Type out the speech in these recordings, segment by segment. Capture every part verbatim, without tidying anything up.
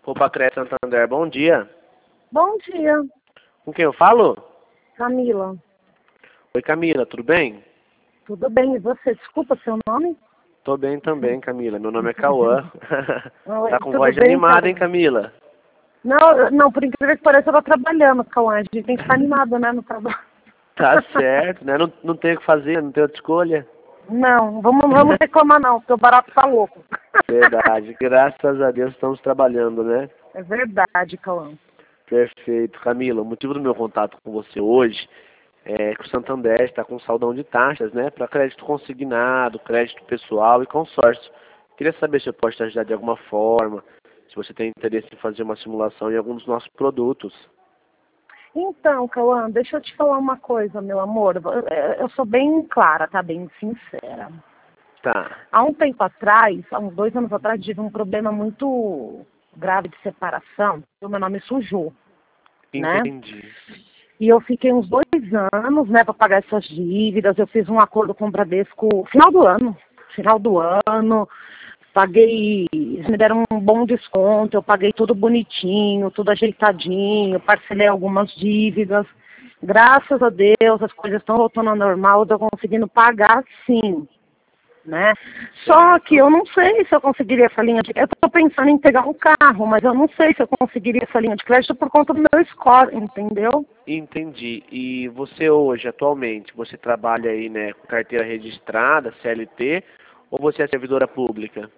Copa Crédito Santander, bom dia. Bom dia, Com quem eu falo? Camila. Oi, Camila, tudo bem? Tudo bem, e você? Desculpa seu nome? Tô bem também, Camila. Meu nome é Cauã. Oi, Tá com tudo voz bem, animada, hein, Cauã? Camila? Não, não, por incrível que pareça, eu tô trabalhando, Cauã. A gente tem que estar animado, né, no trabalho. Tá certo, né? Não, não tem o que fazer, não tem outra escolha. Não, vamos, vamos reclamar não, porque o barato tá louco. Verdade, graças a Deus estamos trabalhando, né? É verdade, Cauã. Perfeito. Camila, o motivo do meu contato com você hoje é que o Santander está com saldão de taxas, né? Para crédito consignado, crédito pessoal e consórcio. Queria saber se eu posso te ajudar de alguma forma, se você tem interesse em fazer uma simulação em algum dos nossos produtos. Então, Cauã, deixa eu te falar uma coisa, meu amor. Eu eu sou bem clara, tá? Bem sincera. Tá. Há um tempo atrás, há uns dois anos atrás, tive um problema muito grave de separação. O meu nome sujou, né? Entendi. E eu fiquei uns dois anos, né, para pagar essas dívidas. Eu fiz um acordo com o Bradesco final do ano. Final do ano. Paguei, eles me deram um bom desconto, eu paguei tudo bonitinho, tudo ajeitadinho, parcelei algumas dívidas. Graças a Deus, as coisas estão voltando ao normal, eu estou conseguindo pagar sim, né? Só que eu não sei se eu conseguiria essa linha de crédito. Eu estou pensando em pegar um carro, mas eu não sei se eu conseguiria essa linha de crédito por conta do meu score, entendeu? Entendi. E você hoje, atualmente, você trabalha aí, né, com carteira registrada, C L T, ou você é servidora pública?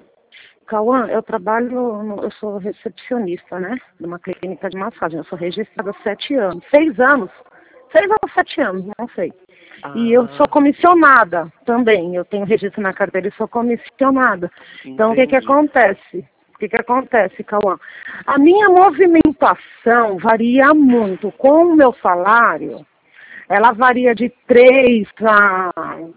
Cauã, eu trabalho, no, eu sou recepcionista, né? Numa clínica de massagem. Eu sou registrada há sete anos. Seis anos? Seis ou sete anos, não sei. E eu sou Ah, comissionada também. Eu tenho registro na carteira e sou comissionada. Então, o que que entendi. acontece? O que que acontece, Cauã? A minha movimentação varia muito. Com o meu salário, ela varia de três a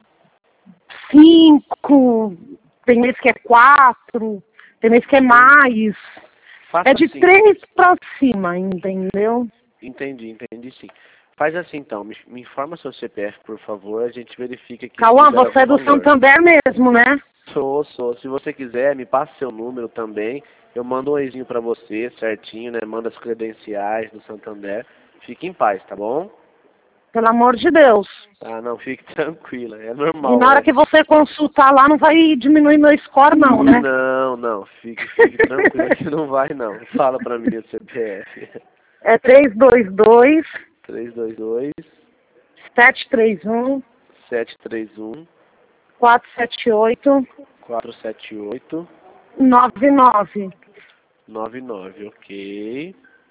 cinco, tem mês que é quatro, tem mês que é mais. Faça É de assim. três pra cima, entendeu? Entendi, entendi sim. Faz assim então, me, me informa seu C P F, por favor, a gente verifica aqui se Cauã, libera você algum é do valor. Santander mesmo, né? Sou, sou. Se você quiser, me passa seu número também. Eu mando um oizinho pra você, certinho, né? Manda as credenciais do Santander. Fique em paz, tá bom? Pelo amor de Deus. Tá, não, fique tranquila, é E normal, na hora é. que você consultar lá, não vai diminuir meu score, não, né? Não, não, fique, fique tranquila que não vai não. Fala pra mim o C P F. É três dois dois, três dois dois, sete três um, sete três um, quatro sete oito, quatro sete oito, nove nove. nove nove, ok.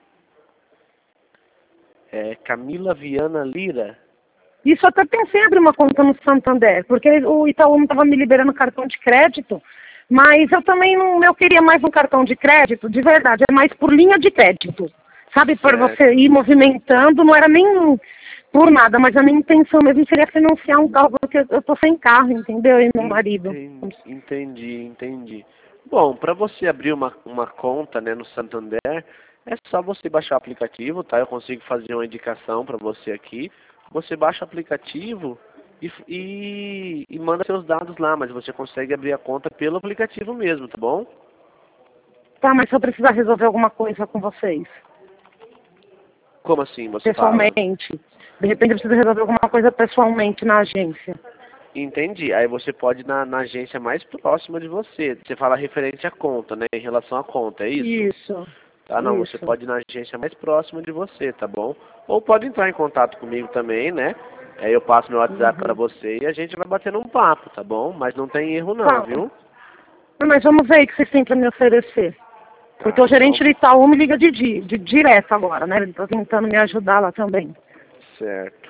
É Camila Viana Lira. Isso eu até pensei em abrir uma conta no Santander, porque o Itaú não estava me liberando cartão de crédito, mas eu também não, eu queria mais um cartão de crédito, de verdade, é mais por linha de crédito. Sabe, por Certo. você ir movimentando, não era nem por nada, mas a minha intenção mesmo seria financiar um carro, porque eu tô sem carro, entendeu? E meu marido. Entendi, entendi, entendi. Bom, para você abrir uma, uma conta, né, no Santander, é só você baixar o aplicativo, tá? Eu consigo fazer uma indicação para você aqui. Você baixa o aplicativo e, e, e manda seus dados lá, mas você consegue abrir a conta pelo aplicativo mesmo, tá bom? Tá, mas se eu precisar resolver alguma coisa com vocês, Como assim você fala? pessoalmente, de repente eu preciso resolver alguma coisa pessoalmente na agência. Entendi. Aí você pode ir na, na agência mais próxima de você. Você fala referente à conta, né? Em relação à conta, é isso? Isso, Tá, não, você isso. pode ir na agência mais próxima de você, tá bom? Ou pode entrar em contato comigo também, né? Aí eu passo meu WhatsApp pra Uhum. você e a gente vai batendo um papo, tá bom? Mas não tem erro não, Tá. viu? Mas vamos ver aí o que vocês têm para me oferecer. Porque Tá, o gerente então, do Itaú me liga de, di- de direto agora, né? Ele está tentando me ajudar lá também. certo.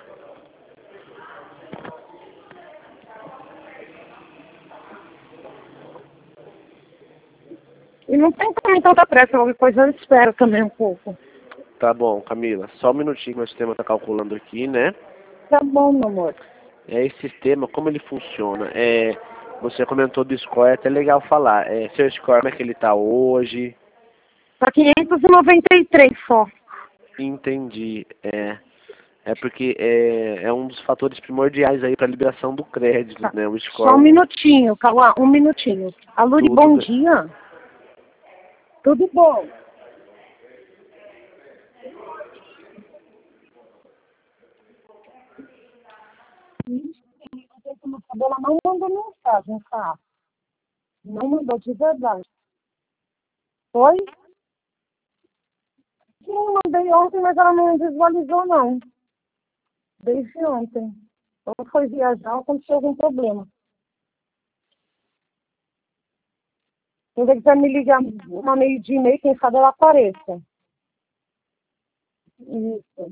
E não tem também tanta pressa, qualquer coisa eu espero também um pouco. Tá bom, Camila. Só um minutinho que meu sistema tá calculando aqui, né? Tá bom, meu amor. É, esse sistema, como ele funciona? É, você comentou do score, é até legal falar. É, seu score, como é que ele tá hoje? Tá quinhentos e noventa e três só. Entendi. É, é porque é, é um dos fatores primordiais aí para liberação do crédito, Tá. né? O Só um score, minutinho, Cauã, um minutinho. Alô, tudo bom bem. dia. Tudo bom? Ela não mandou mensagem, tá? Não mandou de verdade. Foi? Sim, mandei ontem, mas ela não visualizou, não. Desde ontem. Ou foi viajar ou aconteceu algum problema. Se você quiser me ligar uma meio-dia e meia, quem sabe ela apareça. Isso.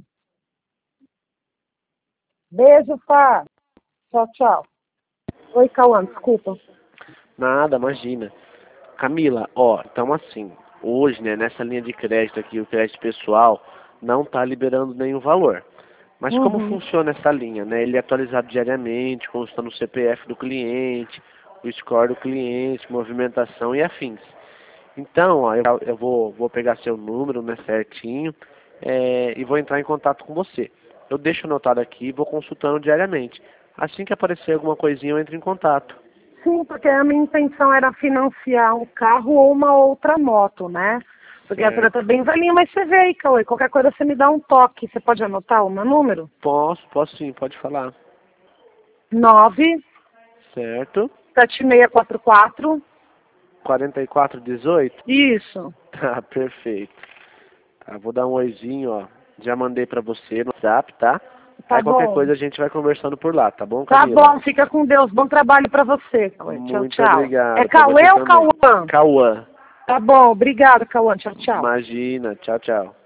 Beijo, Fá. Tchau, tchau. Oi, Cauã, desculpa. Nada, imagina. Camila, ó, então assim, hoje, né, nessa linha de crédito aqui, o crédito pessoal não está liberando nenhum valor. Mas como Uhum. funciona essa linha, né? Ele é atualizado diariamente, constando o C P F do cliente, o score do cliente, movimentação e afins. Então, ó, eu, eu vou, vou pegar seu número, né, certinho, é, e vou entrar em contato com você. Eu deixo anotado aqui e vou consultando diariamente. Assim que aparecer alguma coisinha, eu entro em contato. Sim, porque a minha intenção era financiar um carro ou uma outra moto, né? Porque a senhora Certo. tá bem velhinha, mas você vê aí, Cauê, qualquer coisa você me dá um toque. Você pode anotar o meu número? Posso, posso sim, pode falar. nove Certo. sete seis quatro quatro. quarenta e quatro dezoito? Isso. Tá, perfeito. Tá, vou dar um oizinho, ó. Já mandei pra você no WhatsApp, tá? Tá Aí qualquer bom. coisa a gente vai conversando por lá, tá bom, Tá Camila? bom, fica com Deus. Bom trabalho pra você, Cauê. Tchau, Muito tchau. É obrigado. Pra Cauê você ou também. Cauã? Cauã. Tá bom, obrigado, Cauã. Tchau, tchau. Imagina. Tchau, tchau.